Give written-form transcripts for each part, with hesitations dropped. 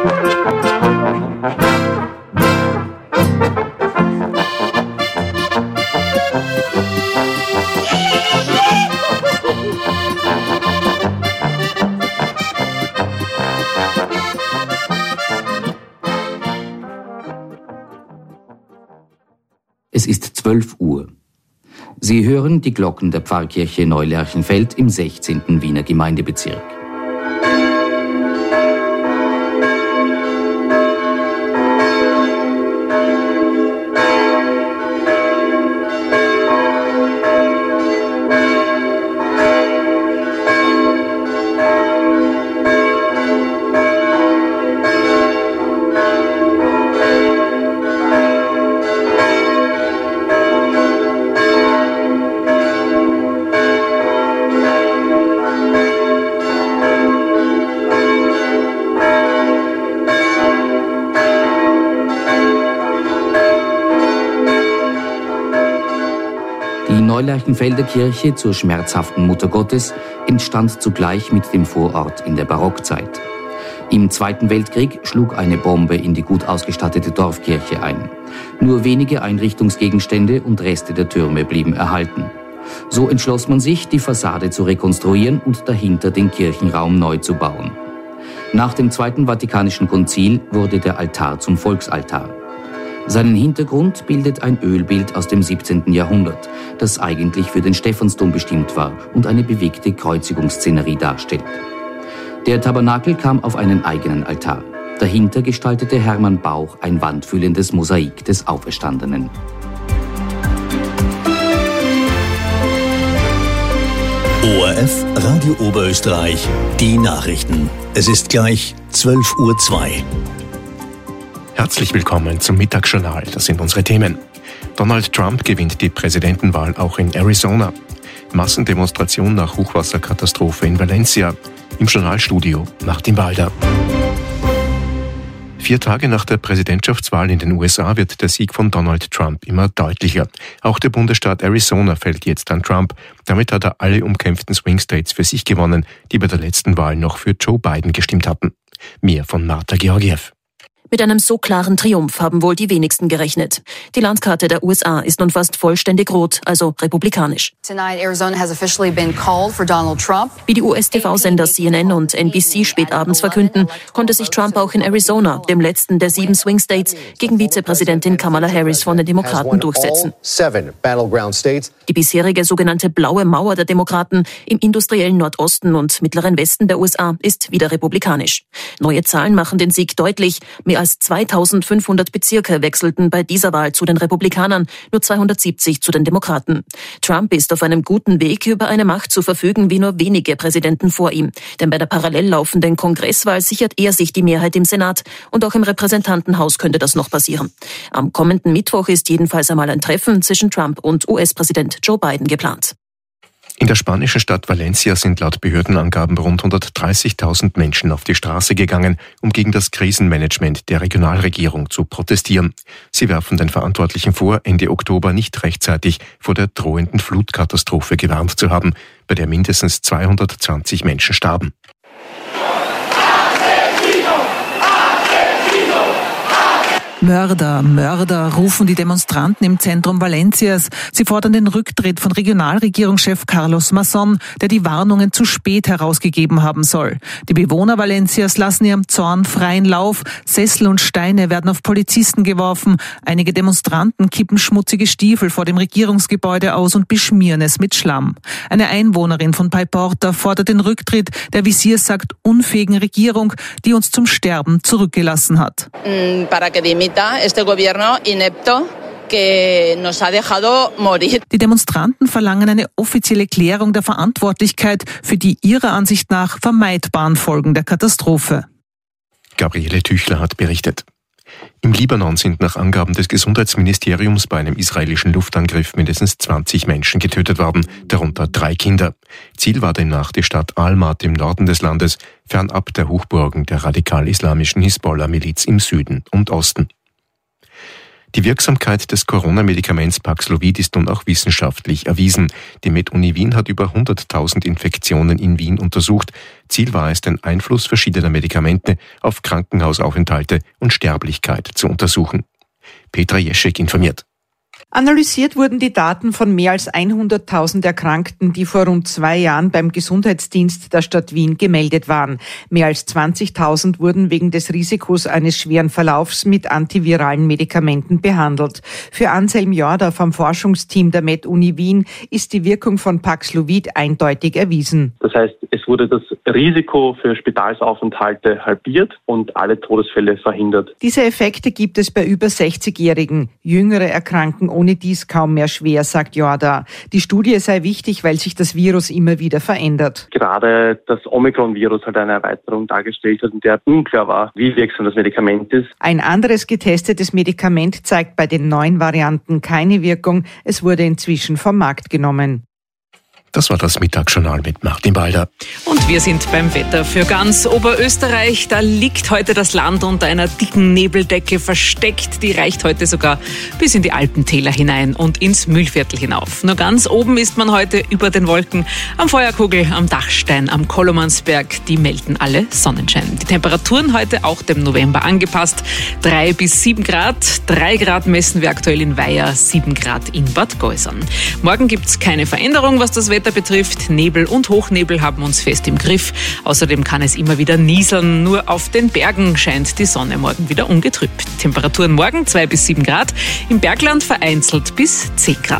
Es ist 12 Uhr. Sie hören die Glocken der Pfarrkirche Neulerchenfeld im 16. Wiener Gemeindebezirk. Die Neulerchenfelder Kirche zur schmerzhaften Mutter Gottes entstand zugleich mit dem Vorort in der Barockzeit. Im Zweiten Weltkrieg schlug eine Bombe in die gut ausgestattete Dorfkirche ein. Nur wenige Einrichtungsgegenstände und Reste der Türme blieben erhalten. So entschloss man sich, die Fassade zu rekonstruieren und dahinter den Kirchenraum neu zu bauen. Nach dem Zweiten Vatikanischen Konzil wurde der Altar zum Volksaltar. Seinen Hintergrund bildet ein Ölbild aus dem 17. Jahrhundert, das eigentlich für den Stephansdom bestimmt war und eine bewegte Kreuzigungsszenerie darstellt. Der Tabernakel kam auf einen eigenen Altar. Dahinter gestaltete Hermann Bauch ein wandfüllendes Mosaik des Auferstandenen. ORF Radio Oberösterreich, die Nachrichten. Es ist gleich 12:02 Uhr. Herzlich willkommen zum Mittagsjournal. Das sind unsere Themen. Donald Trump gewinnt die Präsidentenwahl auch in Arizona. Massendemonstration nach Hochwasserkatastrophe in Valencia. Im Journalstudio Martin Walder. 4 Tage nach der Präsidentschaftswahl in den USA wird der Sieg von Donald Trump immer deutlicher. Auch der Bundesstaat Arizona fällt jetzt an Trump. Damit hat er alle umkämpften Swing States für sich gewonnen, die bei der letzten Wahl noch für Joe Biden gestimmt hatten. Mehr von Marta Georgiev. Mit einem so klaren Triumph haben wohl die wenigsten gerechnet. Die Landkarte der USA ist nun fast vollständig rot, also republikanisch. Wie die US-TV-Sender CNN und NBC spätabends verkünden, konnte sich Trump auch in Arizona, dem letzten der 7 Swing States, gegen Vizepräsidentin Kamala Harris von den Demokraten durchsetzen. Die bisherige sogenannte blaue Mauer der Demokraten im industriellen Nordosten und mittleren Westen der USA ist wieder republikanisch. Neue Zahlen machen den Sieg deutlich. Mehr als 2500 Bezirke wechselten bei dieser Wahl zu den Republikanern, nur 270 zu den Demokraten. Trump ist auf einem guten Weg, über eine Macht zu verfügen wie nur wenige Präsidenten vor ihm. Denn bei der parallel laufenden Kongresswahl sichert er sich die Mehrheit im Senat und auch im Repräsentantenhaus könnte das noch passieren. Am kommenden Mittwoch ist jedenfalls einmal ein Treffen zwischen Trump und US-Präsident Joe Biden geplant. In der spanischen Stadt Valencia sind laut Behördenangaben rund 130.000 Menschen auf die Straße gegangen, um gegen das Krisenmanagement der Regionalregierung zu protestieren. Sie werfen den Verantwortlichen vor, Ende Oktober nicht rechtzeitig vor der drohenden Flutkatastrophe gewarnt zu haben, bei der mindestens 220 Menschen starben. Mörder, Mörder, rufen die Demonstranten im Zentrum Valencias. Sie fordern den Rücktritt von Regionalregierungschef Carlos Mazón, der die Warnungen zu spät herausgegeben haben soll. Die Bewohner Valencias lassen ihrem Zorn freien Lauf. Sessel und Steine werden auf Polizisten geworfen. Einige Demonstranten kippen schmutzige Stiefel vor dem Regierungsgebäude aus und beschmieren es mit Schlamm. Eine Einwohnerin von Paiporta fordert den Rücktritt der, wie sie es sagt, unfähigen Regierung, die uns zum Sterben zurückgelassen hat. Die Demonstranten verlangen eine offizielle Klärung der Verantwortlichkeit für die ihrer Ansicht nach vermeidbaren Folgen der Katastrophe. Gabriele Tüchler hat berichtet. Im Libanon sind nach Angaben des Gesundheitsministeriums bei einem israelischen Luftangriff mindestens 20 Menschen getötet worden, darunter 3 Kinder. Ziel war demnach die Stadt Almat im Norden des Landes, fernab der Hochburgen der radikal-islamischen Hisbollah-Miliz im Süden und Osten. Die Wirksamkeit des Corona-Medikaments Paxlovid ist nun auch wissenschaftlich erwiesen. Die MedUni Wien hat über 100.000 Infektionen in Wien untersucht. Ziel war es, den Einfluss verschiedener Medikamente auf Krankenhausaufenthalte und Sterblichkeit zu untersuchen. Petra Jeschek informiert. Analysiert wurden die Daten von mehr als 100.000 Erkrankten, die vor rund 2 Jahren beim Gesundheitsdienst der Stadt Wien gemeldet waren. Mehr als 20.000 wurden wegen des Risikos eines schweren Verlaufs mit antiviralen Medikamenten behandelt. Für Anselm Jorda vom Forschungsteam der MedUni Wien ist die Wirkung von Paxlovid eindeutig erwiesen. Das heißt, es wurde das Risiko für Spitalsaufenthalte halbiert und alle Todesfälle verhindert. Diese Effekte gibt es bei über 60-Jährigen. Jüngere erkranken ohne dies kaum mehr schwer, sagt Jorda. Die Studie sei wichtig, weil sich das Virus immer wieder verändert. Gerade das Omikron-Virus hat eine Erweiterung dargestellt hat, in der unklar war, wie wirksam das Medikament ist. Ein anderes getestetes Medikament zeigt bei den neuen Varianten keine Wirkung. Es wurde inzwischen vom Markt genommen. Das war das Mittagsjournal mit Martin Balder. Und wir sind beim Wetter für ganz Oberösterreich. Da liegt heute das Land unter einer dicken Nebeldecke versteckt. Die reicht heute sogar bis in die Alpentäler hinein und ins Mühlviertel hinauf. Nur ganz oben ist man heute über den Wolken. Am Feuerkugel, am Dachstein, am Kolomansberg. Die melden alle Sonnenschein. Die Temperaturen heute auch dem November angepasst. 3 bis 7 Grad. 3 Grad messen wir aktuell in Weiher, 7 Grad in Bad Geusern. Morgen gibt's keine Veränderung, was das Wetter betrifft. Nebel und Hochnebel haben uns fest im Griff. Außerdem kann es immer wieder nieseln. Nur auf den Bergen scheint die Sonne morgen wieder ungetrübt. Temperaturen morgen 2 bis 7 Grad. Im Bergland vereinzelt bis 10 Grad.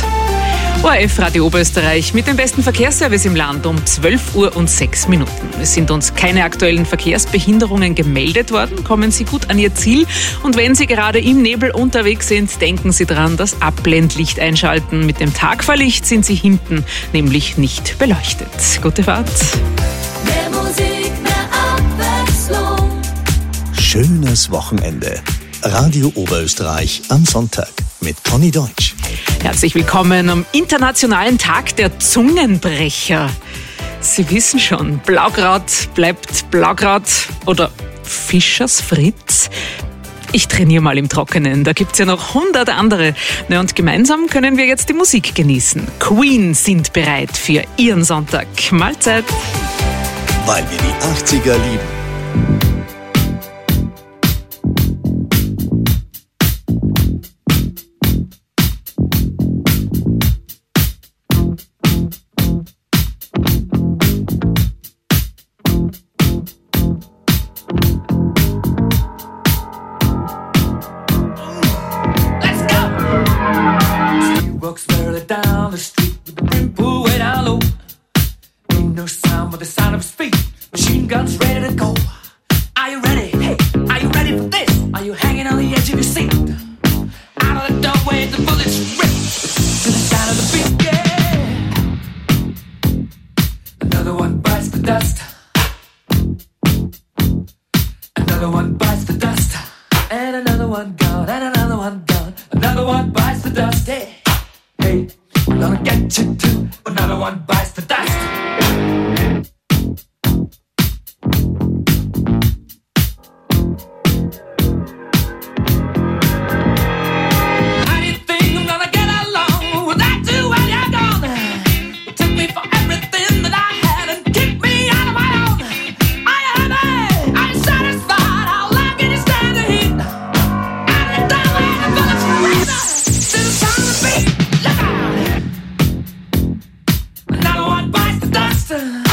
ORF Radio Oberösterreich mit dem besten Verkehrsservice im Land um 12 Uhr und 6 Minuten. Es sind uns keine aktuellen Verkehrsbehinderungen gemeldet worden. Kommen Sie gut an Ihr Ziel. Und wenn Sie gerade im Nebel unterwegs sind, denken Sie dran, das Abblendlicht einschalten. Mit dem Tagfahrlicht sind Sie hinten nämlich nicht beleuchtet. Gute Fahrt. Mehr Musik, mehr Abwechslung. Schönes Wochenende. Radio Oberösterreich am Sonntag mit Conny Deutsch. Herzlich willkommen am Internationalen Tag der Zungenbrecher. Sie wissen schon, Blaukraut bleibt Blaukraut oder Fischers Fritz. Ich trainiere mal im Trockenen, da gibt's ja noch 100 andere. Na, und gemeinsam können wir jetzt die Musik genießen. Queen sind bereit für Ihren Sonntag. Mahlzeit. Weil wir die 80er lieben. Down the street with the brim pulled way down low. Ain't no sound but the sound of his feet. Machine guns ready to go. Are you ready? Hey, are you ready for this? Are you hanging on the edge of your seat? Out of the doorway, the bullets rip to the sound of the beat. Yeah. Another one bites the dust. Another one bites the dust. And another one gone. And another one gone. Another one bites the dust. Hey. Hey, I'm gonna get you too. Another one bites the dust. How do you think I'm gonna get along without you when you're gone? You took me for everything that I had and kicked me out of my own. Are you happy? Are you satisfied? How long can you stand the heat? Out of the doorway, the bullets rip to the sound of the beat. Another one bites the dust.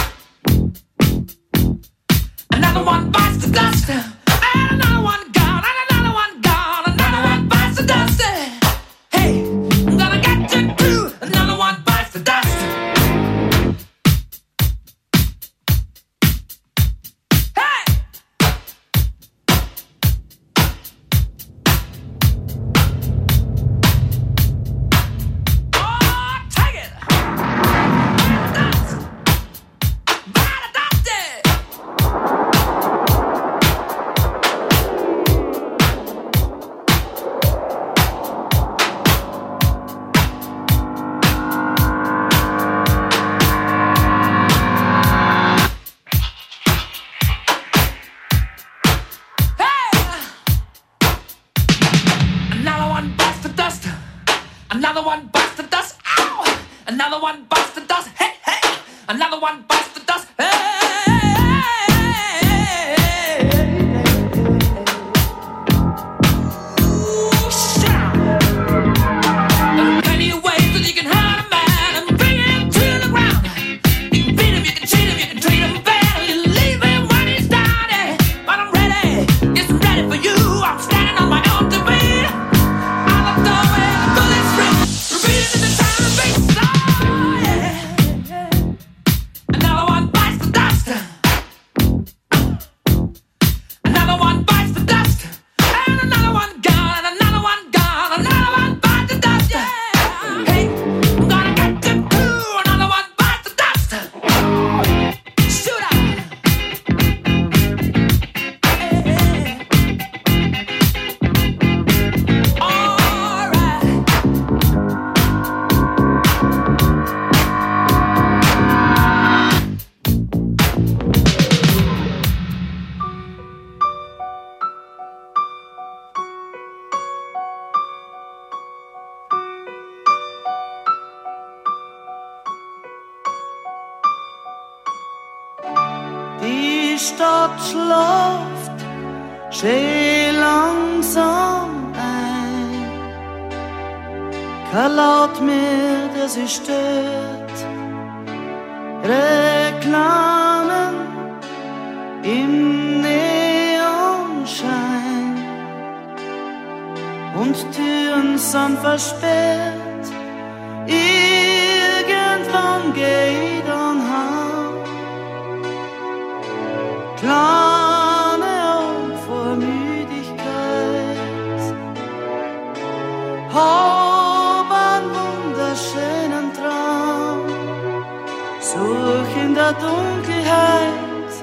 Another one bites the dust. Ow! Another one bites the dust. Hey, hey! Another one bites the dust. Hey! Die Stadt schläft schön langsam ein. Kein Laut mehr, der sie stört. Reklamen im Neonschein und Türen sind versperrt. Irgendwann geht dann heim. Kleine Augen vor Müdigkeit, hab einen wunderschönen Traum, such in der Dunkelheit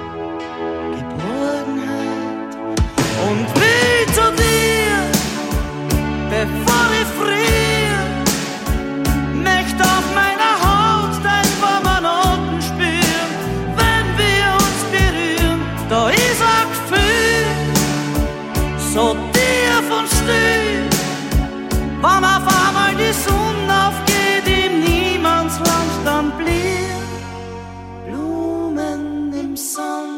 Geborgenheit und will zu dir, bevor ich friere, möcht auf meiner Haut dein warmer Noten spüren, wenn wir uns berühren, da ist ein Gefühl, so tief und still, wann auf einmal die Sonne aufgeht im Niemandsland, dann blühen Blumen im Sand.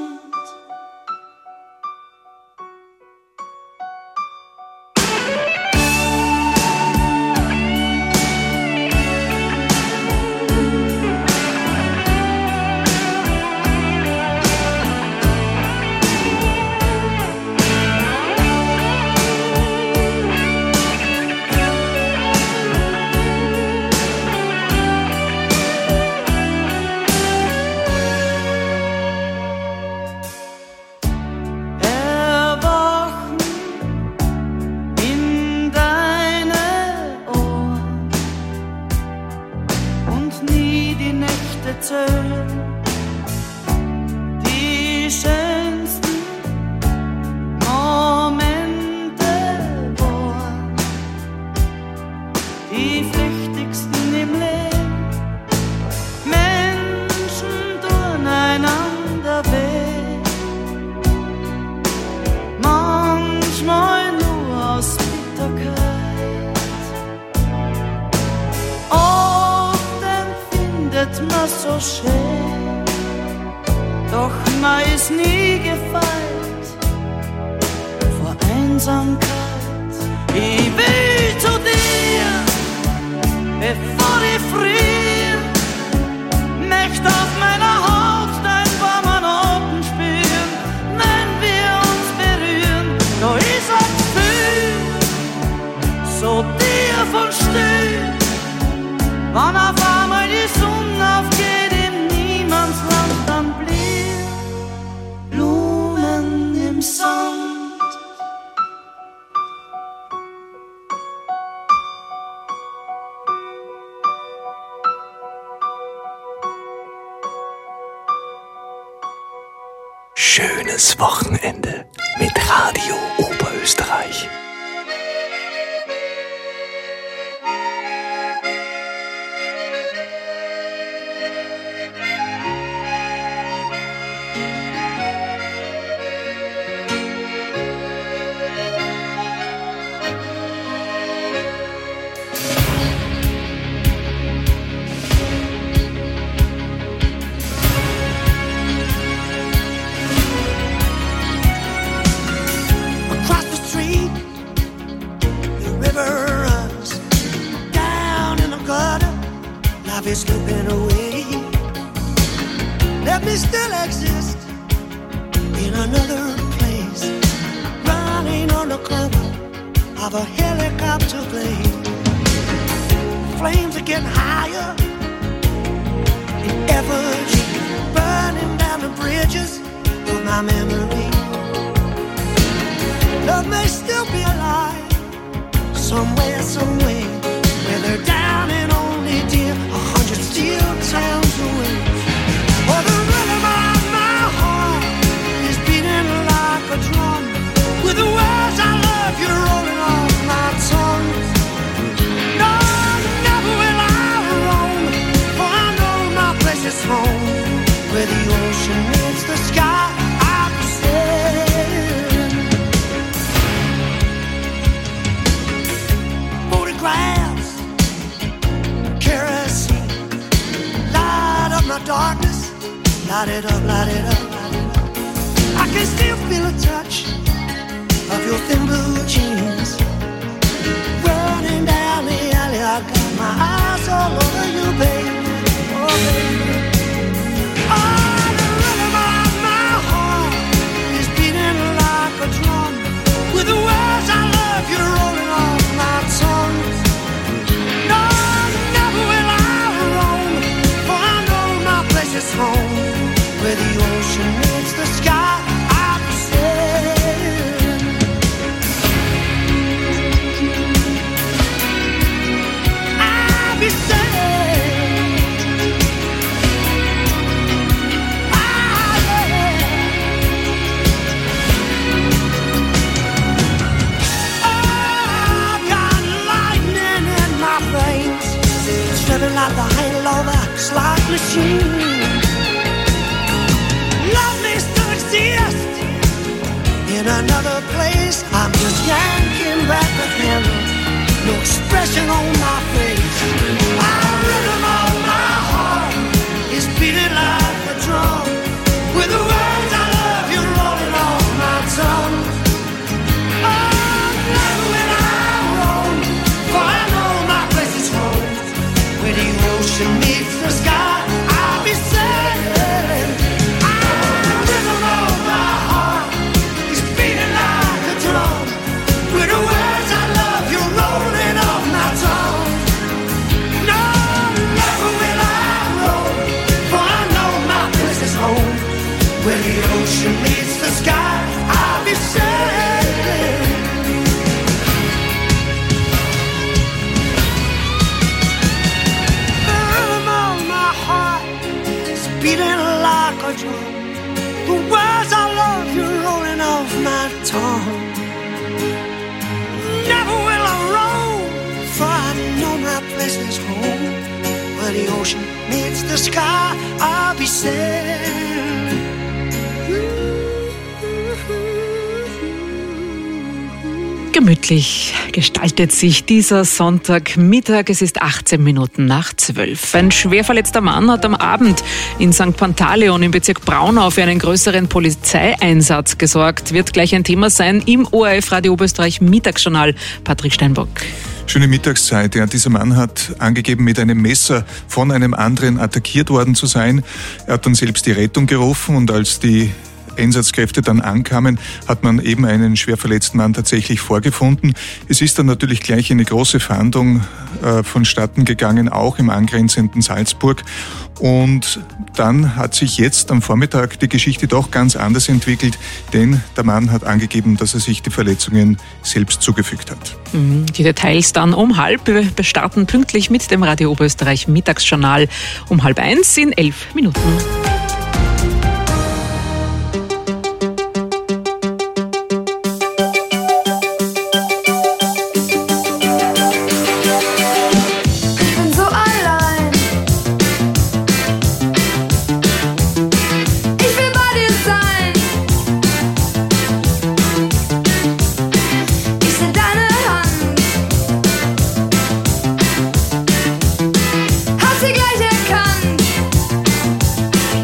Die schönsten Momente waren die flüchtigsten im Leben. Menschen tun einander weh, manchmal nur aus Bitterkeit. Oft empfindet man so schön, doch man ist nie gefeit vor Einsamkeit. Ich will zu dir, bevor ich friere, möcht auf meiner Haut dein warmer Noten spüren, wenn wir uns berühren, da ist ein Gefühl, so tief und still, wann auf einmal die Sonne aufgeht im Niemandsland, dann blühen Blumen im Sand. Schönes Wochenende mit Radio Oberösterreich. of a helicopter blade. Flames are getting higher in efforts, burning down the bridges of my memory. Love may still be alive somewhere, somewhere, where they're down and only dear 100 steel towns away. Oh, the rhythm of my heart is beating like a drum, with the words I love you rolling off my tongue. No, never will I roam, for I know my place is home, where the ocean meets the sky. I'll be sailing. Photographs, kerosene, light up my darkness, light it up, light it up, light it up. I can still feel a touch of your thin blue jeans running down the alley. I got my eyes all over you, baby. Oh, baby. Oh, the rhythm of my heart is beating like a drum, with the words I love you rolling off my tongue. No, never will I roam, for I know my place is home, where the ocean meets the sky. I'll be sailing. I'll be sailing. I've got lightning in my veins, slipping like the handle of a slot machine. Love may still exist in another place. I'm just yanking back the handle, no expression on my face. The rhythm of my heart is beating like a drum, with the words I love you rolling off my tongue. Oh, never will I roam, for I know my place is home, where the ocean meets the sky. I'll be sailing. The rhythm of my heart is beating like a drum, with the words I love you rolling off my tongue. No, never will I roam, for I know my place is home, where the ocean meets the sky. I'll be sailing. The rhythm of my heart is beating like a drum, the words I love you rolling off my tongue. Never will I roam, for I know my place is home, where the ocean meets the sky. I'll be sailing. Gemütlich gestaltet sich dieser Sonntagmittag. Es ist 18 Minuten nach 12. Ein schwer verletzter Mann hat am Abend in St. Pantaleon im Bezirk Braunau für einen größeren Polizeieinsatz gesorgt. Wird gleich ein Thema sein im ORF Radio Oberösterreich Mittagsjournal. Patrick Steinbock. Schöne Mittagszeit. Ja, dieser Mann hat angegeben, mit einem Messer von einem anderen attackiert worden zu sein. Er hat dann selbst die Rettung gerufen, und als die Einsatzkräfte dann ankamen, hat man eben einen schwer verletzten Mann tatsächlich vorgefunden. Es ist dann natürlich gleich eine große Fahndung vonstatten gegangen, auch im angrenzenden Salzburg. Und dann hat sich jetzt am Vormittag die Geschichte doch ganz anders entwickelt, denn der Mann hat angegeben, dass er sich die Verletzungen selbst zugefügt hat. Die Details dann um 12:30. Wir starten pünktlich mit dem Radio Oberösterreich Mittagsjournal um 12:30 in 11 Minuten. Hast du gleich erkannt?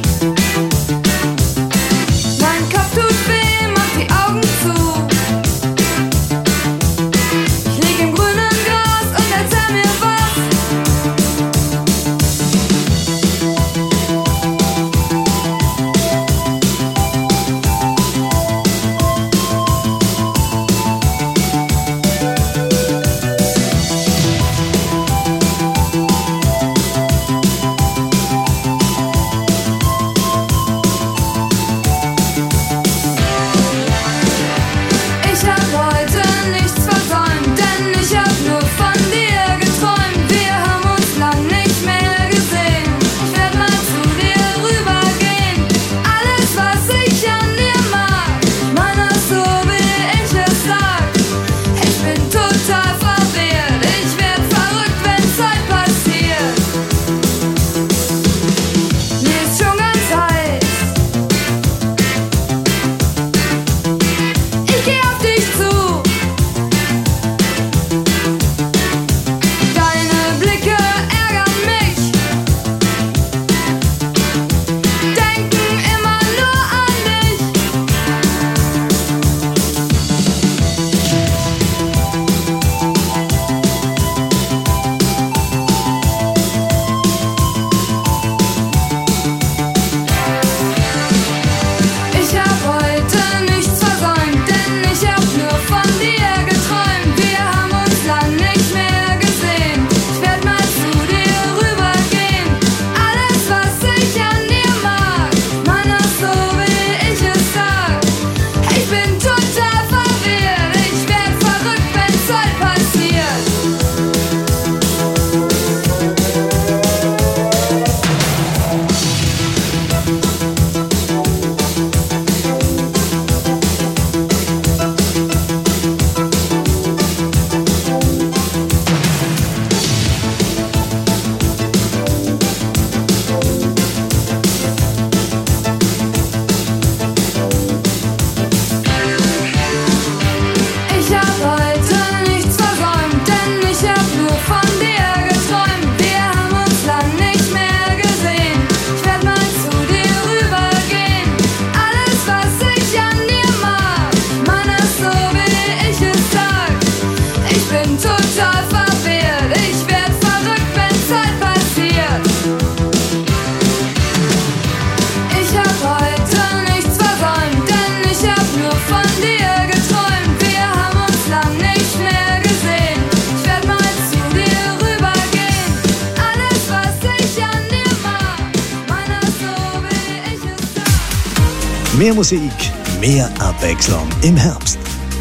Mehr Musik, mehr Abwechslung im Herbst.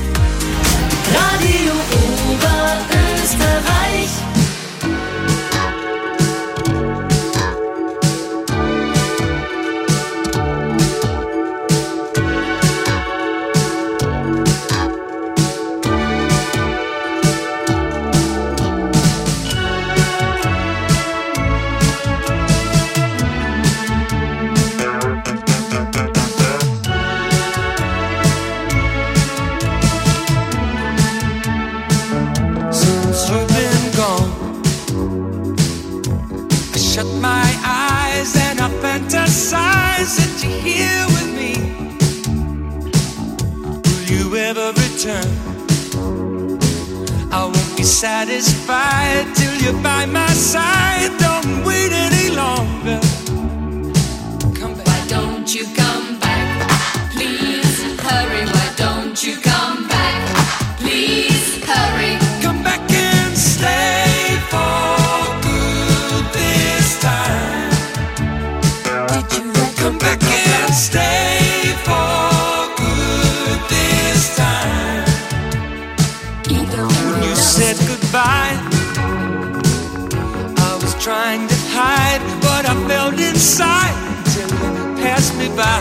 Radio Oberösterreich. Satisfied till you're by my side. Don't wait any longer. Come back. Why don't you come back? Please hurry. Why don't you come back? Please hurry. Come back and stay for good this time. Did you come back and stay for good this time? When you said goodbye, I was trying to hide what I felt inside till you passed me by.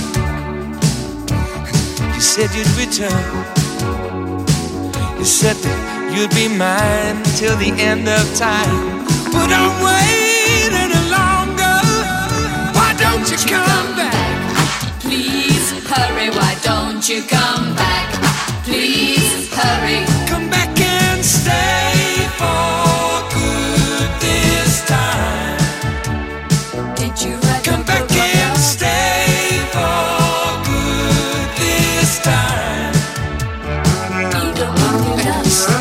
You said you'd return. You said that you'd be mine till the end of time. But don't wait any longer. Why don't you come back? Please hurry. Why don't you come back? Please hurry. Come back and stay for good this time. Did you come back and stay for good this time? You don't want to stay.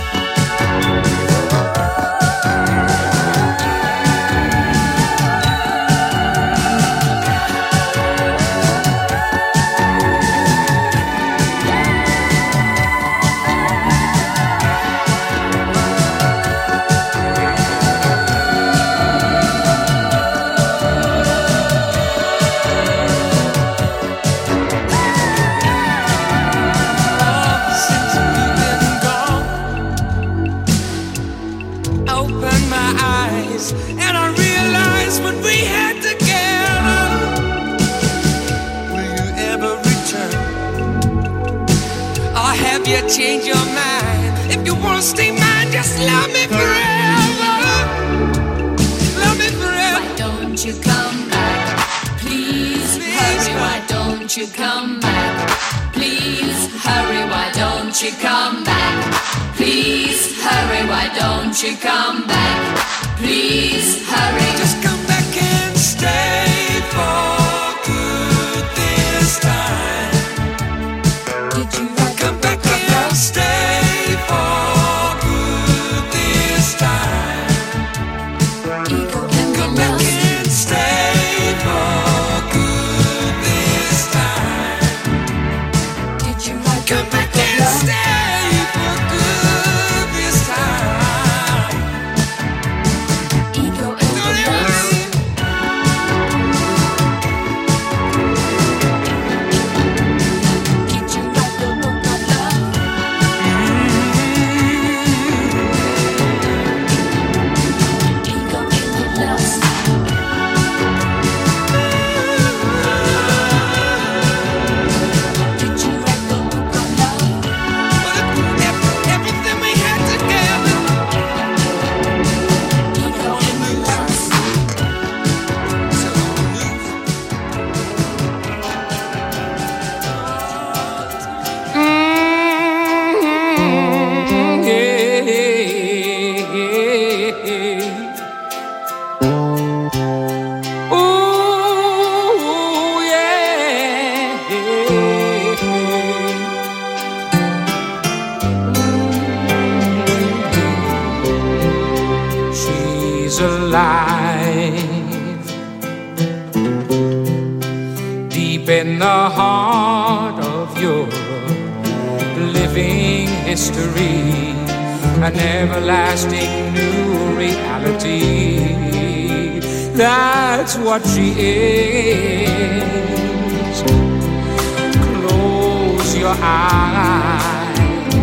Change your mind. If you wanna stay mine, just love me forever. Love me forever. Why don't you come back? Please hurry. Why don't you come back? Please hurry. Why don't you come back? Please hurry. Why don't you come back? Please hurry. Just come back and stay for good this time. Did you come back? Stay for good this time. Come back and stay for good this time. Did you come back and stay for good this time? Ego and deep in the heart of your living history, an everlasting new reality. That's what she is. your eyes.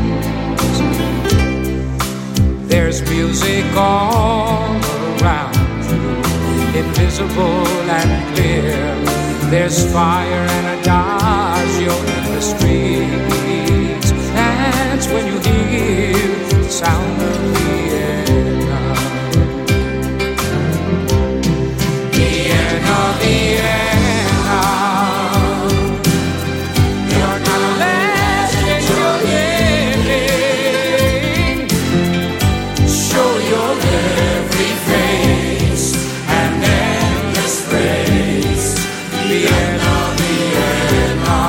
There's music all around you, invisible and clear. There's fire and adagio in the streets. That's when you hear the sound of Vienna. Vienna, Vienna. You're not a legend, you're living. Show your every face and endless grace. Vienna, Vienna.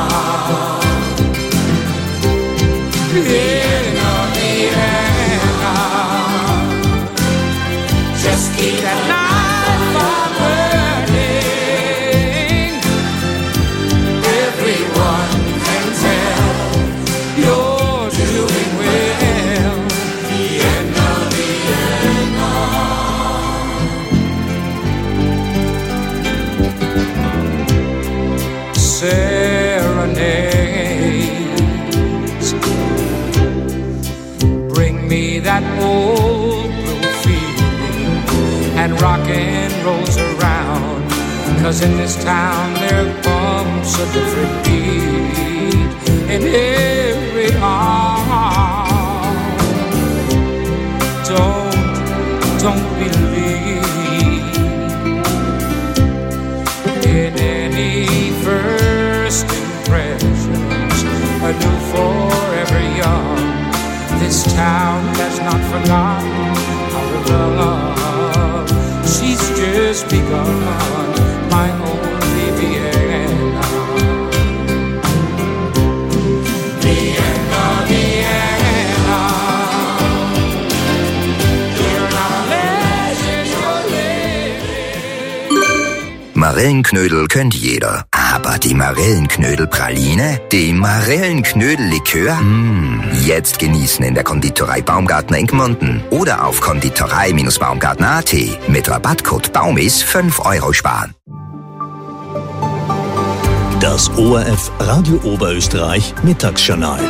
Vienna, Vienna. Just keep that light burning. Everyone can tell you're doing well. Vienna, Vienna. Serenades bring me that old blue feeling, and rockin' rolls around. 'Cause in this town there bumps a different beat in every arm. Don't believe in any first impressions, anew forever young. This town has not forgotten how to love. She's just begun, my only Vienna. Vienna, Vienna. You're not a legend, you're living. Marillenknödel kennt jeder. Aber die Marillenknödel-Praline? Die Marillenknödel-Likör? Jetzt genießen in der Konditorei Baumgartner in Gmunden oder auf konditorei-baumgartner.at. Mit Rabattcode BAUMIS 5 € sparen. Das ORF Radio Oberösterreich Mittagsjournal.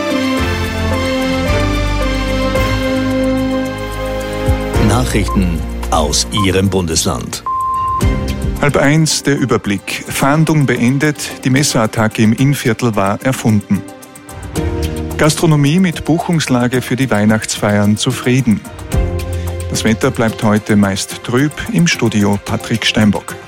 Nachrichten aus Ihrem Bundesland. 12:30 der Überblick. Fahndung beendet, die Messerattacke im Innviertel war erfunden. Gastronomie mit Buchungslage für die Weihnachtsfeiern zufrieden. Das Wetter bleibt heute meist trüb. Im Studio Patrick Steinbock.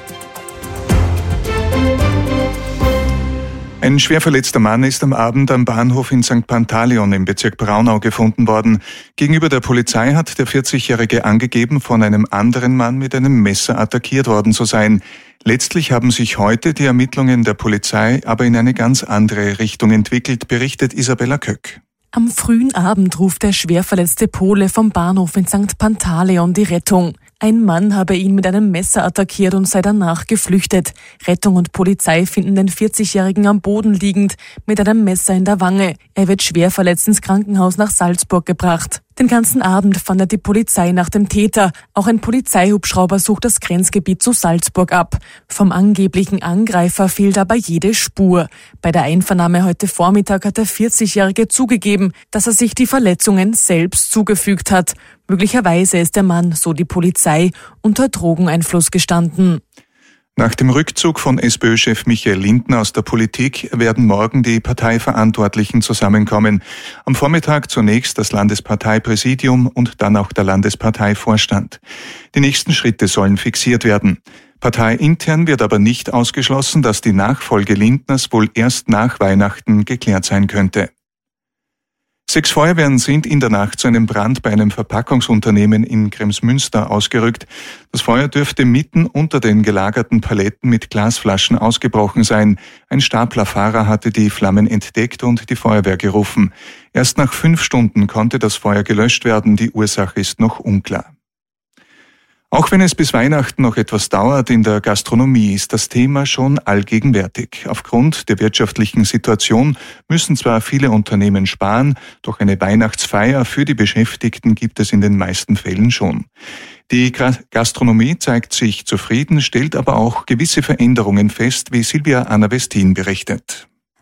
Ein schwer verletzter Mann ist am Abend am Bahnhof in St. Pantaleon im Bezirk Braunau gefunden worden. Gegenüber der Polizei hat der 40-Jährige angegeben, von einem anderen Mann mit einem Messer attackiert worden zu sein. Letztlich haben sich heute die Ermittlungen der Polizei aber in eine ganz andere Richtung entwickelt, berichtet Isabella Köck. Am frühen Abend ruft der schwer verletzte Pole vom Bahnhof in St. Pantaleon die Rettung. Ein Mann habe ihn mit einem Messer attackiert und sei danach geflüchtet. Rettung und Polizei finden den 40-Jährigen am Boden liegend, mit einem Messer in der Wange. Er wird schwer verletzt ins Krankenhaus nach Salzburg gebracht. Den ganzen Abend fahndet die Polizei nach dem Täter. Auch ein Polizeihubschrauber sucht das Grenzgebiet zu Salzburg ab. Vom angeblichen Angreifer fehlt aber jede Spur. Bei der Einvernahme heute Vormittag hat der 40-Jährige zugegeben, dass er sich die Verletzungen selbst zugefügt hat. Möglicherweise ist der Mann, so die Polizei, unter Drogeneinfluss gestanden. Nach dem Rückzug von SPÖ-Chef Michael Lindner aus der Politik werden morgen die Parteiverantwortlichen zusammenkommen. Am Vormittag zunächst das Landesparteipräsidium und dann auch der Landesparteivorstand. Die nächsten Schritte sollen fixiert werden. Parteiintern wird aber nicht ausgeschlossen, dass die Nachfolge Lindners wohl erst nach Weihnachten geklärt sein könnte. 6 Feuerwehren sind in der Nacht zu einem Brand bei einem Verpackungsunternehmen in Kremsmünster ausgerückt. Das Feuer dürfte mitten unter den gelagerten Paletten mit Glasflaschen ausgebrochen sein. Ein Staplerfahrer hatte die Flammen entdeckt und die Feuerwehr gerufen. Erst nach 5 Stunden konnte das Feuer gelöscht werden. Die Ursache ist noch unklar. Auch wenn es bis Weihnachten noch etwas dauert, in der Gastronomie ist das Thema schon allgegenwärtig. Aufgrund der wirtschaftlichen Situation müssen zwar viele Unternehmen sparen, doch eine Weihnachtsfeier für die Beschäftigten gibt es in den meisten Fällen schon. Die Gastronomie zeigt sich zufrieden, stellt aber auch gewisse Veränderungen fest, wie Silvia Anna Westin berichtet.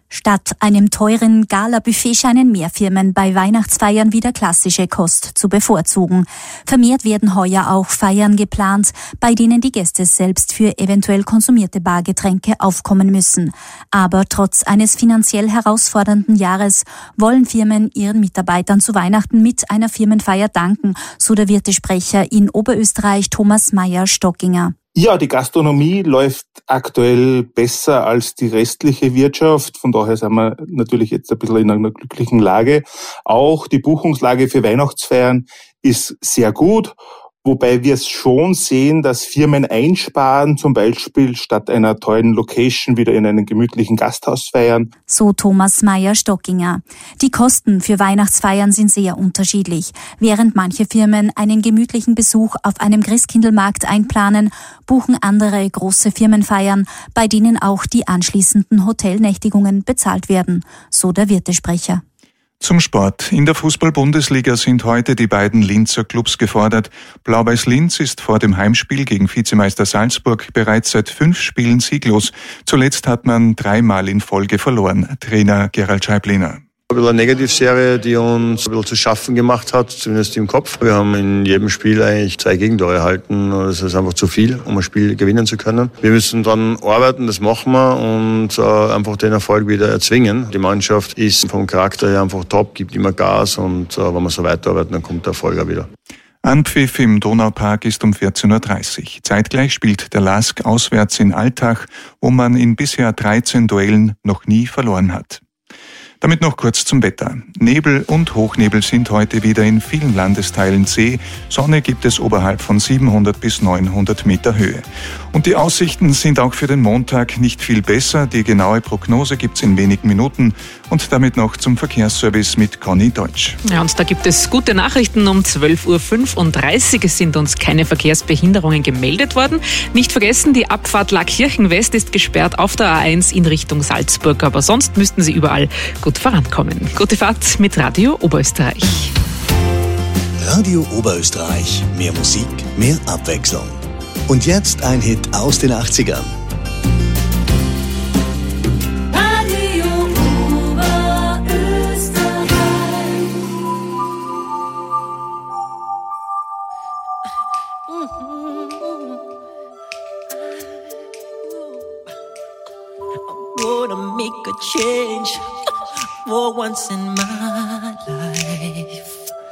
Statt einem teuren Gala-Buffet scheinen mehr Firmen bei Weihnachtsfeiern wieder klassische Kost zu bevorzugen. Vermehrt werden heuer auch Feiern geplant, bei denen die Gäste selbst für eventuell konsumierte Bargetränke aufkommen müssen. Aber trotz eines finanziell herausfordernden Jahres wollen Firmen ihren Mitarbeitern zu Weihnachten mit einer Firmenfeier danken, so der Wirtesprecher in Oberösterreich Thomas Meyer-Stockinger. Ja, die Gastronomie läuft aktuell besser als die restliche Wirtschaft. Von daher sind wir natürlich jetzt ein bisschen in einer glücklichen Lage. Auch die Buchungslage für Weihnachtsfeiern ist sehr gut. Wobei wir es schon sehen, dass Firmen einsparen, zum Beispiel statt einer tollen Location wieder in einem gemütlichen Gasthaus feiern. So Thomas Meyer-Stockinger. Die Kosten für Weihnachtsfeiern sind sehr unterschiedlich. Während manche Firmen einen gemütlichen Besuch auf einem Christkindlmarkt einplanen, buchen andere große Firmenfeiern, bei denen auch die anschließenden Hotelnächtigungen bezahlt werden, so der Wirtesprecher. Zum Sport. In der Fußball-Bundesliga sind heute die beiden Linzer Clubs gefordert. Blau-Weiß Linz ist vor dem Heimspiel gegen Vizemeister Salzburg bereits seit 5 Spielen sieglos. Zuletzt hat man 3-mal in Folge verloren. Trainer Gerald Scheibliner. Ein bisschen eine Negativserie, die uns ein bisschen zu schaffen gemacht hat, zumindest im Kopf. Wir haben in jedem Spiel eigentlich 2 Gegentore erhalten. Das ist einfach zu viel, um ein Spiel gewinnen zu können. Wir müssen dann arbeiten, das machen wir und einfach den Erfolg wieder erzwingen. Die Mannschaft ist vom Charakter her einfach top, gibt immer Gas und wenn wir so weiterarbeiten, dann kommt der Erfolg auch wieder. Anpfiff im Donaupark ist um 14.30 Uhr. Zeitgleich spielt der LASK auswärts in Altach, wo man in bisher 13 Duellen noch nie verloren hat. Damit noch kurz zum Wetter. Nebel und Hochnebel sind heute wieder in vielen Landesteilen zäh. Sonne gibt es oberhalb von 700 bis 900 Meter Höhe. Und die Aussichten sind auch für den Montag nicht viel besser. Die genaue Prognose gibt's in wenigen Minuten. Und damit noch zum Verkehrsservice mit Conny Deutsch. Ja, und da gibt es gute Nachrichten um 12.35 Uhr. Es sind uns keine Verkehrsbehinderungen gemeldet worden. Nicht vergessen, die Abfahrt Lackirchen West ist gesperrt auf der A1 in Richtung Salzburg. Aber sonst müssten Sie überall gut vorankommen. Gute Fahrt mit Radio Oberösterreich. Radio Oberösterreich. Mehr Musik, mehr Abwechslung. Und jetzt ein Hit aus den 80ern. Radio Oberösterreich. I'm gonna make a change for once in my life.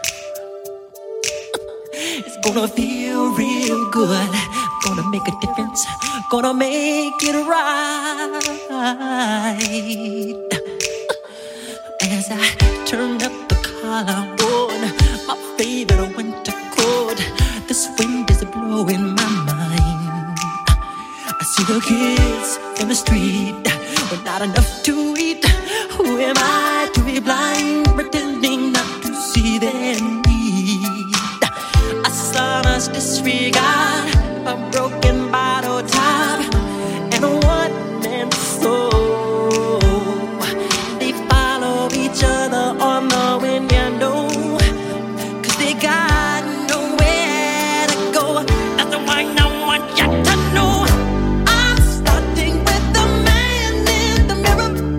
It's gonna feel real good. Gonna make a difference. Gonna make it right. As I turn up the collar on my favorite winter coat, this wind is blowing my mind. I see the kids in the street with not enough to eat. Who am I to be blind, pretending not to see their need? A son's disregard, a broken bottle top, and a one-man soul. They follow each other on the wind, you know, 'cause they got nowhere to go. That's the one I want you to know. I'm starting with the man in the mirror.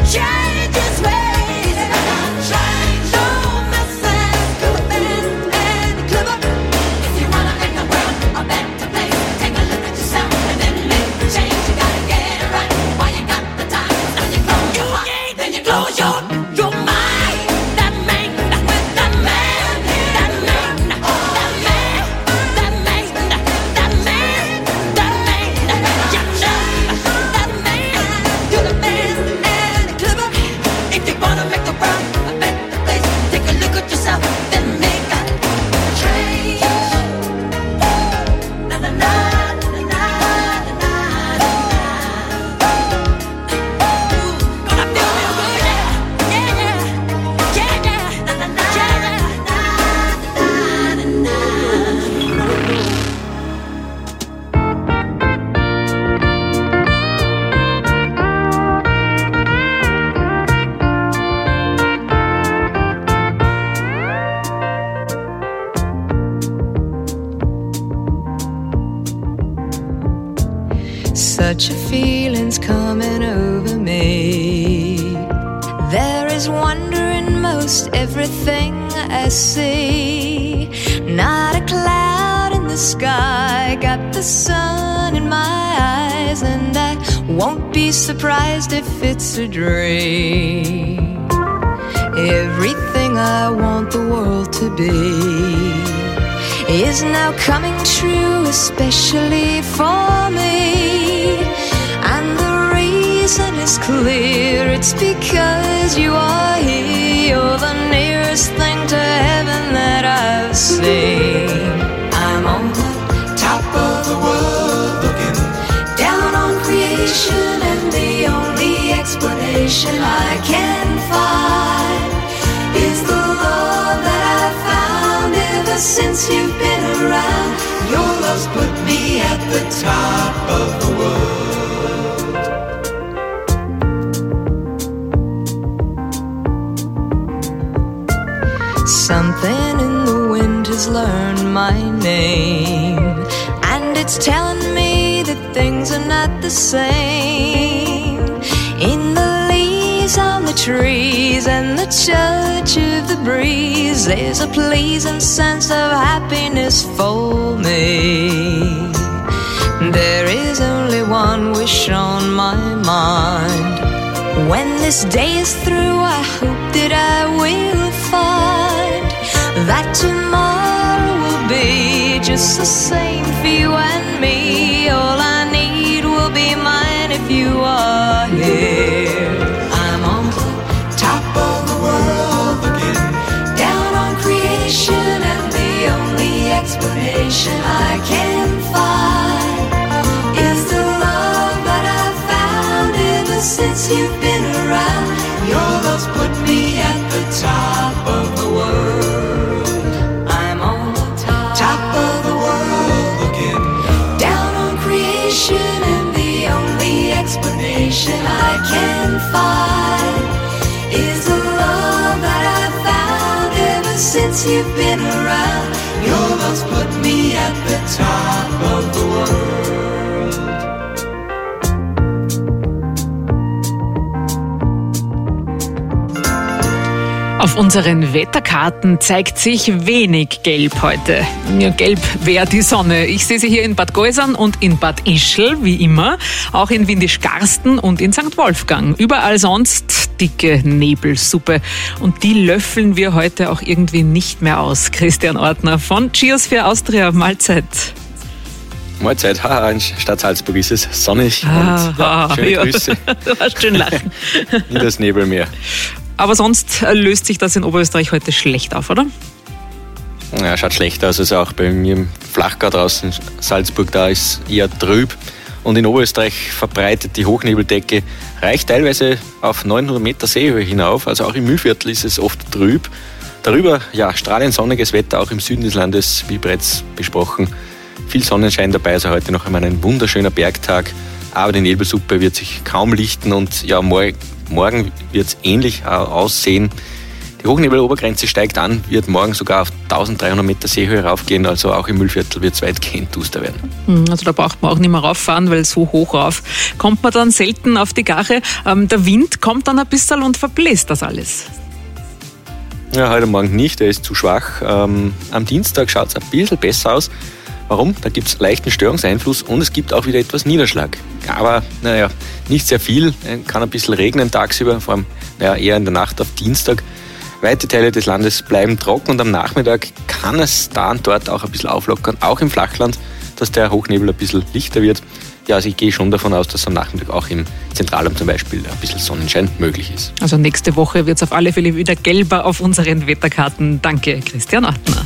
change his ways. No messing, good and clever. If you wanna make the world a better place, take a look at yourself and then make the change. You gotta get it right while you got the time. Now you close your heart, then you close your mind. That man, that man, that man, that man, that man, that man, that man, you know, that man, you're the man and clever. If you wanna make the world a better place, take a look at yourself, then make a change. Na na na na na na na. Gonna feel real good, yeah, yeah, yeah, yeah, na na na, yeah, na na na na. Such a feeling's coming over me. There is wonder in most everything I see. Not a cloud in the sky, got the sun in my eyes, and I won't be surprised if it's a dream. Everything I want the world to be is now coming true, especially for me. And the reason is clear, it's because you are here. You're the nearest thing to heaven that I've seen. I'm on the top of the world, looking down on creation, and the only explanation I can find is the love that I found ever since you've been around. Your love's put me at the top of the world. Something in the wind has learned my name, and it's telling me that things are not the same. In the leaves on the trees and the touch of the breeze, there's a pleasing sense of happiness for me. There is only one wish on my mind. When this day is through, I hope that I will find that tomorrow will be just the same for you and me. All I need will be mine if you are here. I'm on the top of the world, looking down on creation, and the only explanation I can find is the love that I've found ever since you've been around. Your love's put me at the top of the world. I'm on the top of the world, looking down on creation, and the only explanation I can find is the love that I've found ever since you've been around. Your love's put me at the top of the world. Auf unseren Wetterkarten zeigt sich wenig Gelb heute. Ja, gelb wäre die Sonne. Ich sehe sie hier in Bad Geusern und in Bad Ischl, wie immer. Auch in Windisch-Garsten und in St. Wolfgang. Überall sonst dicke Nebelsuppe. Und die löffeln wir heute auch irgendwie nicht mehr aus. Christian Ortner von Cheers für Austria. Mahlzeit. Mahlzeit, haha, in Stadt Salzburg ist es sonnig und schöne Grüße. Du hast schön lachen. In das Nebelmeer. Aber sonst löst sich das in Oberösterreich heute schlecht auf, oder? Ja, schaut schlecht aus. Also auch bei mir im Flachgau draußen, Salzburg, da ist eher trüb. Und in Oberösterreich verbreitet die Hochnebeldecke, reicht teilweise auf 900 Meter Seehöhe hinauf. Also auch im Mühlviertel ist es oft trüb. Darüber, ja, strahlend sonniges Wetter auch im Süden des Landes, wie bereits besprochen. Viel Sonnenschein dabei, also heute noch einmal ein wunderschöner Bergtag. Aber die Nebelsuppe wird sich kaum lichten und ja, morgen wird es ähnlich aussehen. Die Die Hochnebelobergrenze steigt an, wird morgen sogar auf 1300 Meter Seehöhe raufgehen, also auch im Mühlviertel wird es weitgehend duster werden. Also da braucht man auch nicht mehr rauffahren, weil so hoch rauf kommt man dann selten auf die Gache. Der Wind kommt dann ein bisschen und verbläst das alles. Ja, heute Morgen nicht, der ist zu schwach. Am Dienstag schaut es ein bisschen besser aus. Warum? Da gibt es leichten Störungseinfluss und es gibt auch wieder etwas Niederschlag. Aber nicht sehr viel, kann ein bisschen regnen tagsüber, vor allem eher in der Nacht auf Dienstag. Weite Teile des Landes bleiben trocken und am Nachmittag kann es da und dort auch ein bisschen auflockern, auch im Flachland, dass der Hochnebel ein bisschen lichter wird. Ja, also ich gehe schon davon aus, dass am Nachmittag auch im Zentralraum zum Beispiel ein bisschen Sonnenschein möglich ist. Also nächste Woche wird es auf alle Fälle wieder gelber auf unseren Wetterkarten. Danke, Christian Achtner.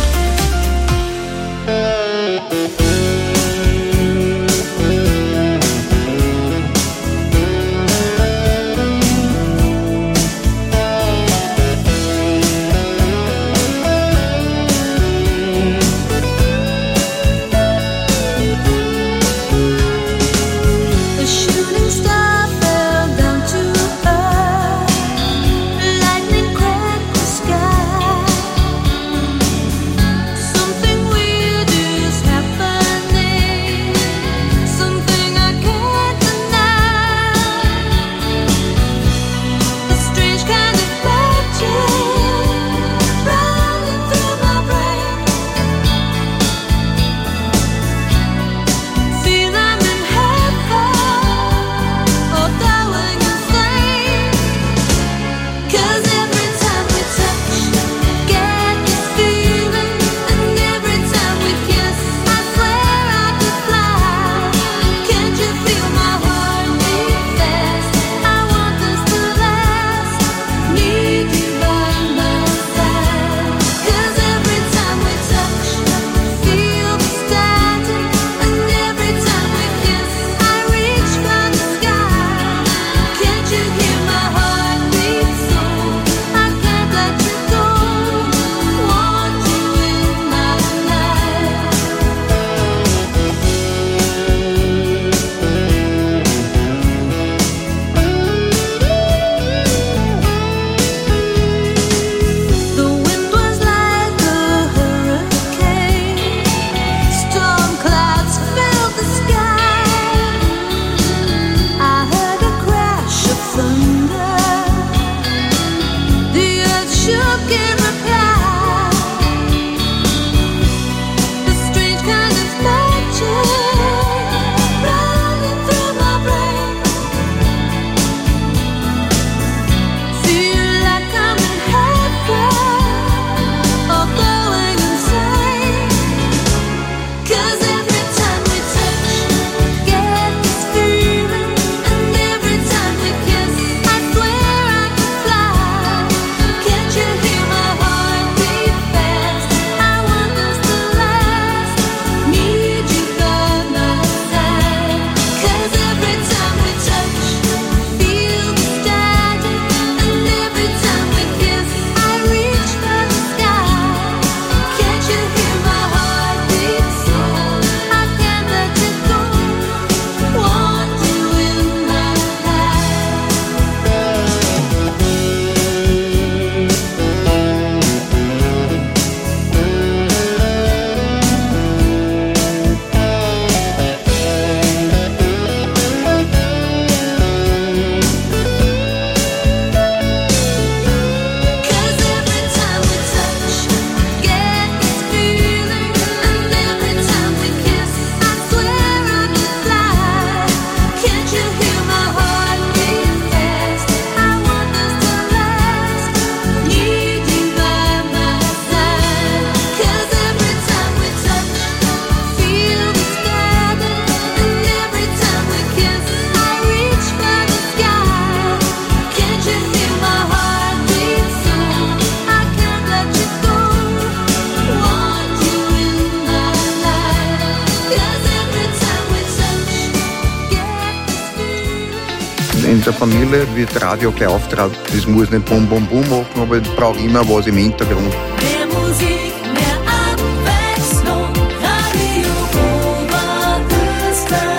In der Familie wird Radio gleich auftragen. Das muss nicht Bum Bum Bum machen, aber ich brauche immer was im Hintergrund. Mehr Musik, mehr Abwechslung, Radio Oberösterreich.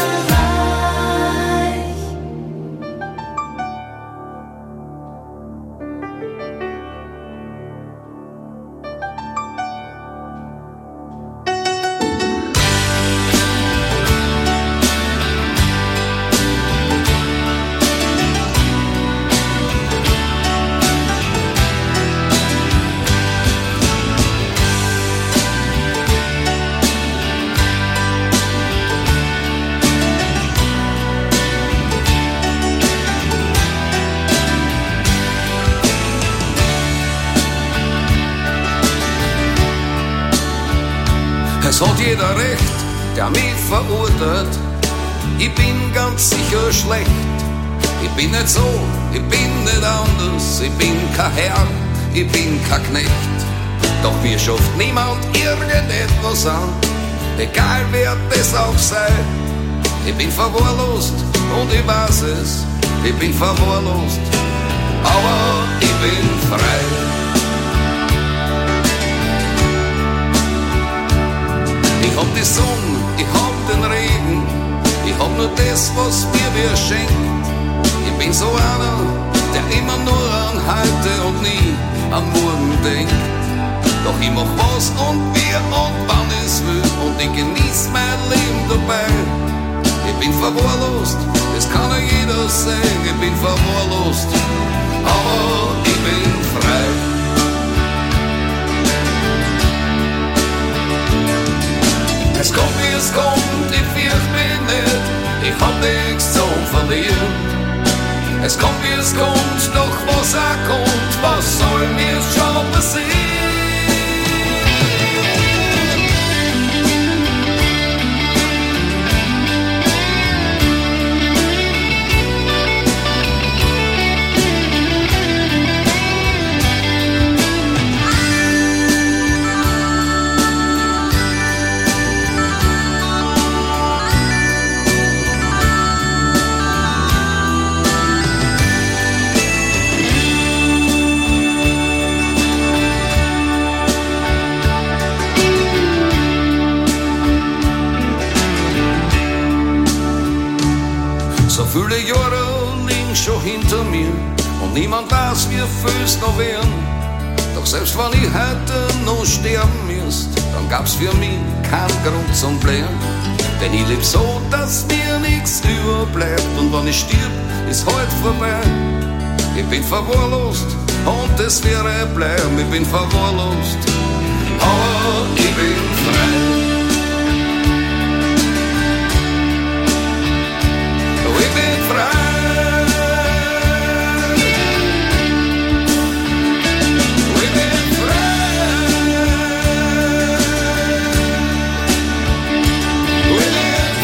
jeder recht, der mich verurteilt. Ich bin ganz sicher schlecht. Ich bin nicht so, ich bin nicht anders. Ich bin kein Herr, ich bin kein Knecht. Doch mir schafft niemand irgendetwas an, egal wer das auch sei. Ich bin verwahrlost und ich weiß es, ich bin verwahrlost, aber ich bin frei. Ich hab die Sonne, ich hab den Regen, ich hab nur das, was mir wer schenkt. Ich bin so einer, der immer nur an heute und nie an morgen denkt. Doch ich mach was und wie und wann es will und ich genieß mein Leben dabei. Ich bin verwahrlost, das kann ja jeder sehen. Ich bin verwahrlost, aber ich bin frei. Es kommt wie es kommt, ich fürcht mich nicht, ich hab nichts zu verlieren. Es kommt wie es kommt, doch was auch kommt, was soll mir schon passieren? So viele Jahre liegen schon hinter mir und niemand weiß, wie viel es noch werden. Doch selbst wenn ich heute noch sterben müsst, dann gab's für mich keinen Grund zum Blähen. Denn ich leb so, dass mir nichts überbleibt und wenn ich stirb, ist heute vorbei. Ich bin verwahrlost und das wäre bleiben. Ich bin verwahrlost, aber ich bin frei. Ich bin frei. Ich bin frei. Ich bin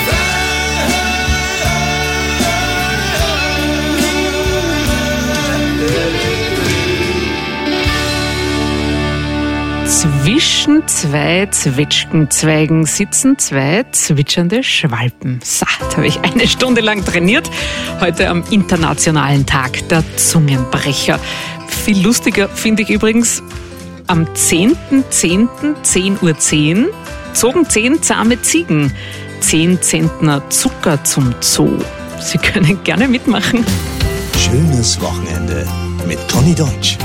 frei. Zwischen zwei Zwetschgenzweigen sitzen zwei zwitschernde Schwalben. So, jetzt habe ich eine Stunde lang trainiert. Heute am Internationalen Tag der Zungenbrecher. Viel lustiger finde ich übrigens, am 10.10.10:10 Uhr zogen 10 zahme Ziegen 10 Zentner Zucker zum Zoo. Sie können gerne mitmachen. Schönes Wochenende mit Conny Deutsch.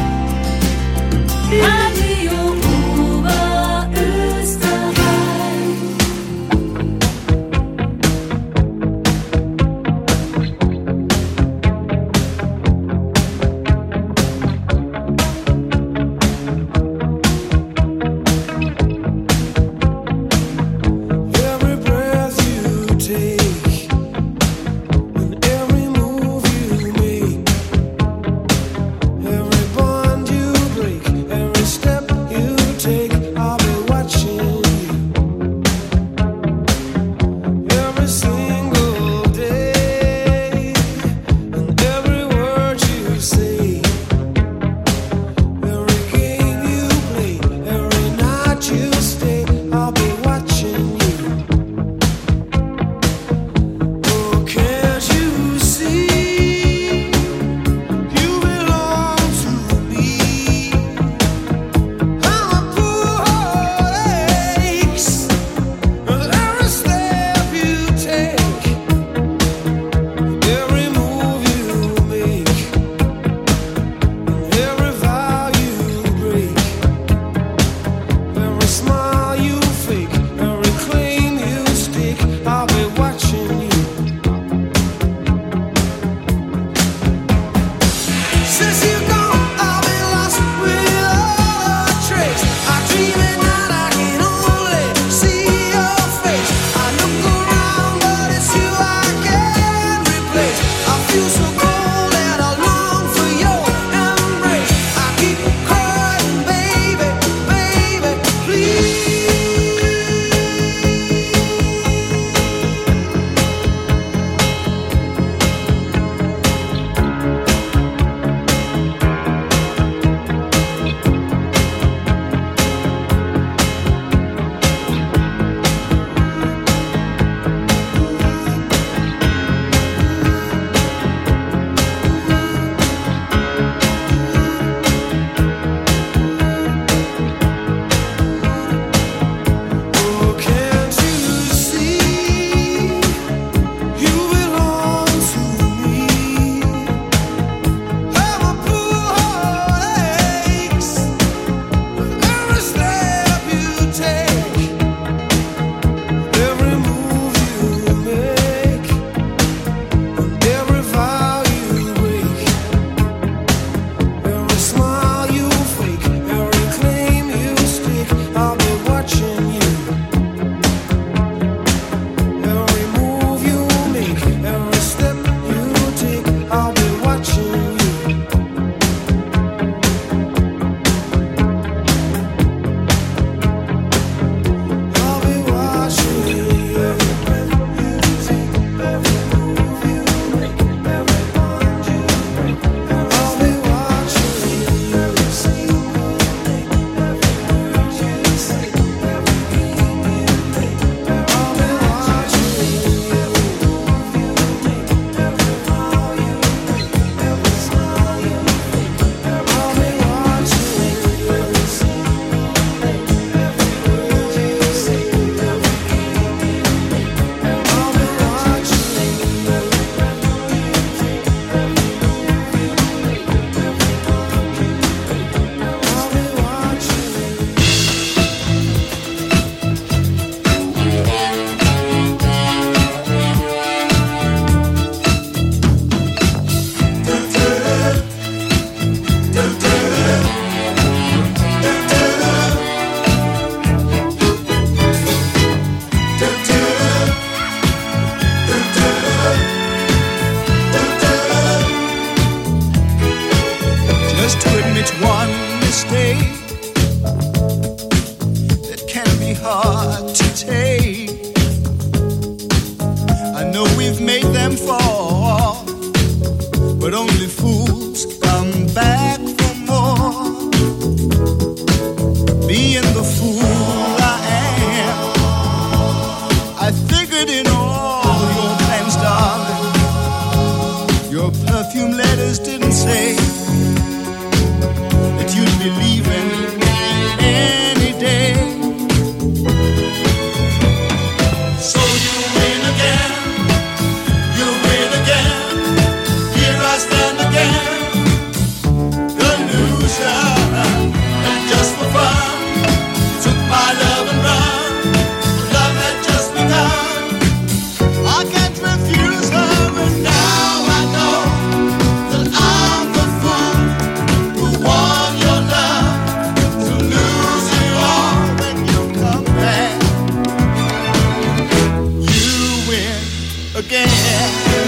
Radio Oberösterreich. Every breath you take and every move you make, every bond you break, every step you take, I'll be watching you every single day, and every word you say, every game you play, every night you stay, I'll be watching you. Oh, can't you see you belong to me? I'm a poor heart aches with every step you take, every move you make, every vow you break, every smile you fake, every claim you stake, I'll be watching you. Since you're gone, I'll be lost without a trace. I dream at night, I can only see your face. I look around, but it's you I can't replace. I feel so cold and I long for your embrace. I keep crying, baby, baby, please. Just to admit one mistake that can be hard to take. I know we've made them fall, but only fools come back for more. Being the fool I am, I figured in all your plans, darling, your perfume letters didn't say that you'd be leaving any day. So you win again, you win again. Here I stand again, the loser. And just for fun, you took my love and run. Love had just begun. I can't refuse her, and now I know that I'm the fool who won your love, to lose it all when you come back. You win again.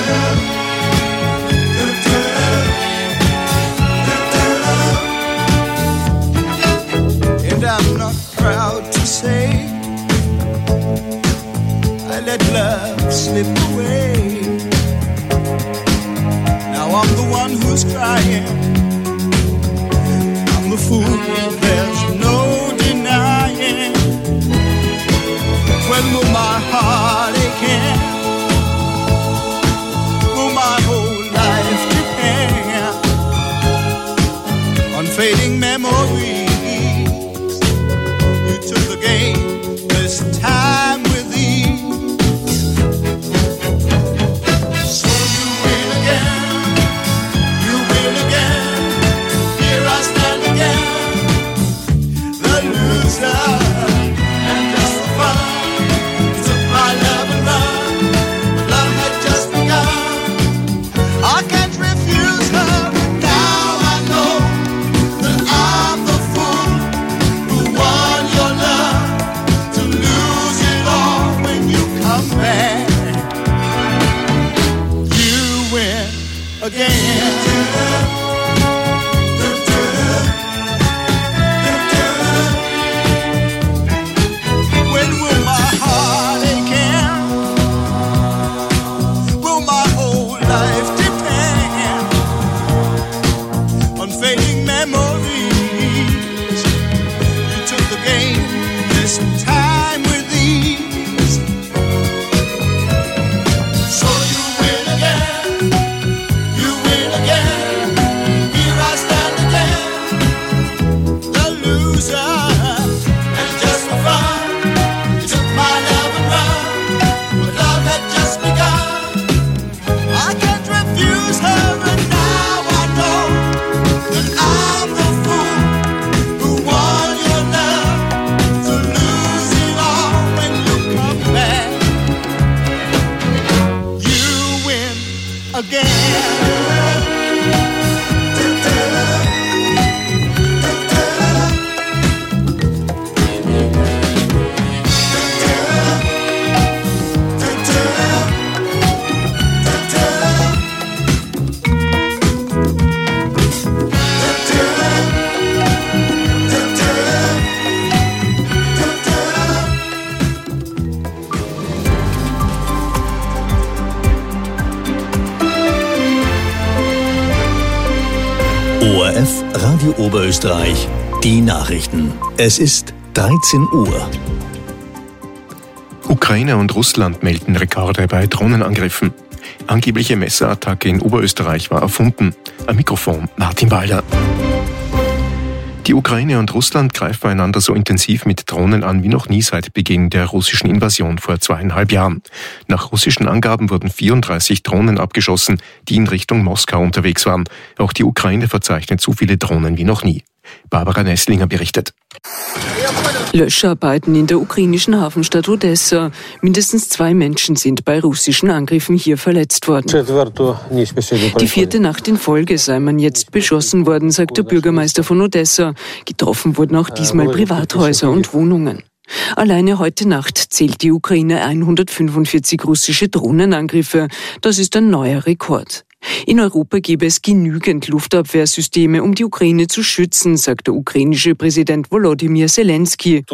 And I'm not proud to say I let love slip away. Now I'm the one who's crying, I'm the fool, there's no denying. When will my heart again? Will my whole life depend on fading memories? You took the game this time with ease. So you win again, you win again. Here I stand again, the loser. And just for fun, you took my love and run. But love had just begun. I can't refuse her, and now I know that I'm the fool who won your love, to lose it all when you come back. You win again. When will my heart again? Will my whole life depend on fading memories? You took the game this time with ease. So you win again, you win again. Here I stand again, the loser. And just for fun, you took my love and run. But love had just begun. I can't refuse her, and now I know that I'm the fool who won your love, to lose it all when you come back. You win again. ORF Radio Oberösterreich, die Nachrichten. Es ist 13 Uhr. Ukraine und Russland melden Rekorde bei Drohnenangriffen. Angebliche Messerattacke in Oberösterreich war erfunden. Am Mikrofon Martin Walder. Die Ukraine und Russland greifen einander so intensiv mit Drohnen an wie noch nie seit Beginn der russischen Invasion vor 2,5 Jahren. Nach russischen Angaben wurden 34 Drohnen abgeschossen, die in Richtung Moskau unterwegs waren. Auch die Ukraine verzeichnet so viele Drohnen wie noch nie. Barbara Nesslinger berichtet. Löscharbeiten in der ukrainischen Hafenstadt Odessa. Mindestens 2 Menschen sind bei russischen Angriffen hier verletzt worden. Die 4. Nacht in Folge sei man jetzt beschossen worden, sagt der Bürgermeister von Odessa. Getroffen wurden auch diesmal Privathäuser und Wohnungen. Alleine heute Nacht zählt die Ukraine 145 russische Drohnenangriffe. Das ist ein neuer Rekord. In Europa gäbe es genügend Luftabwehrsysteme, um die Ukraine zu schützen, sagt der ukrainische Präsident Volodymyr Zelensky.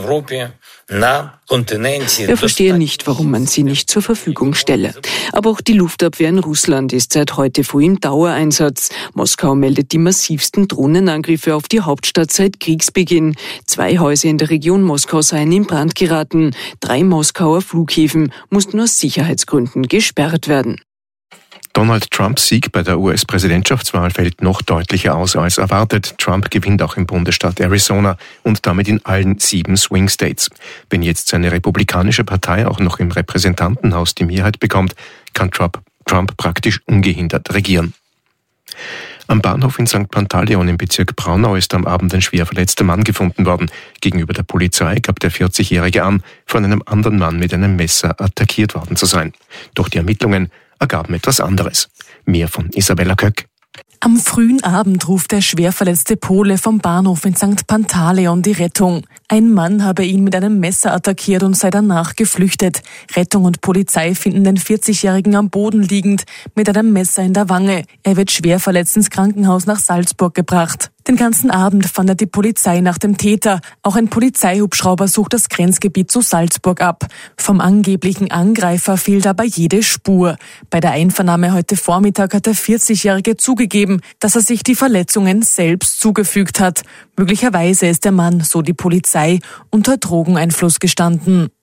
Er verstehe nicht, warum man sie nicht zur Verfügung stelle. Aber auch die Luftabwehr in Russland ist seit heute früh im Dauereinsatz. Moskau meldet die massivsten Drohnenangriffe auf die Hauptstadt seit Kriegsbeginn. 2 Häuser in der Region Moskau seien in Brand geraten. 3 Moskauer Flughäfen mussten aus Sicherheitsgründen gesperrt werden. Donald Trumps Sieg bei der US-Präsidentschaftswahl fällt noch deutlicher aus als erwartet. Trump gewinnt auch im Bundesstaat Arizona und damit in allen 7 Swing States. Wenn jetzt seine republikanische Partei auch noch im Repräsentantenhaus die Mehrheit bekommt, kann Trump praktisch ungehindert regieren. Am Bahnhof in St. Pantaleon im Bezirk Braunau ist am Abend ein schwer verletzter Mann gefunden worden. Gegenüber der Polizei gab der 40-Jährige an, von einem anderen Mann mit einem Messer attackiert worden zu sein. Doch die Ermittlungen ergaben etwas anderes. Mehr von Isabella Köck. Am frühen Abend ruft der schwer verletzte Pole vom Bahnhof in St. Pantaleon die Rettung. Ein Mann habe ihn mit einem Messer attackiert und sei danach geflüchtet. Rettung und Polizei finden den 40-Jährigen am Boden liegend, mit einem Messer in der Wange. Er wird schwer verletzt ins Krankenhaus nach Salzburg gebracht. Den ganzen Abend fahndet die Polizei nach dem Täter. Auch ein Polizeihubschrauber sucht das Grenzgebiet zu Salzburg ab. Vom angeblichen Angreifer fehlt aber jede Spur. Bei der Einvernahme heute Vormittag hat der 40-Jährige zugegeben, dass er sich die Verletzungen selbst zugefügt hat. Möglicherweise ist der Mann, so die Polizei, unter Drogeneinfluss gestanden.